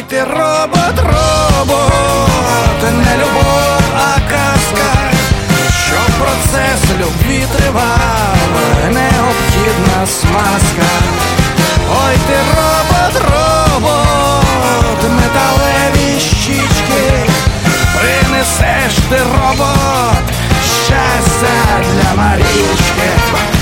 ти робот, робот, не любов, а казка, щоб процес любві тривав, необхідна смазка. Ой, ти робот, робот, металеві щічки, принесеш ти, робот, щастя для Марічки.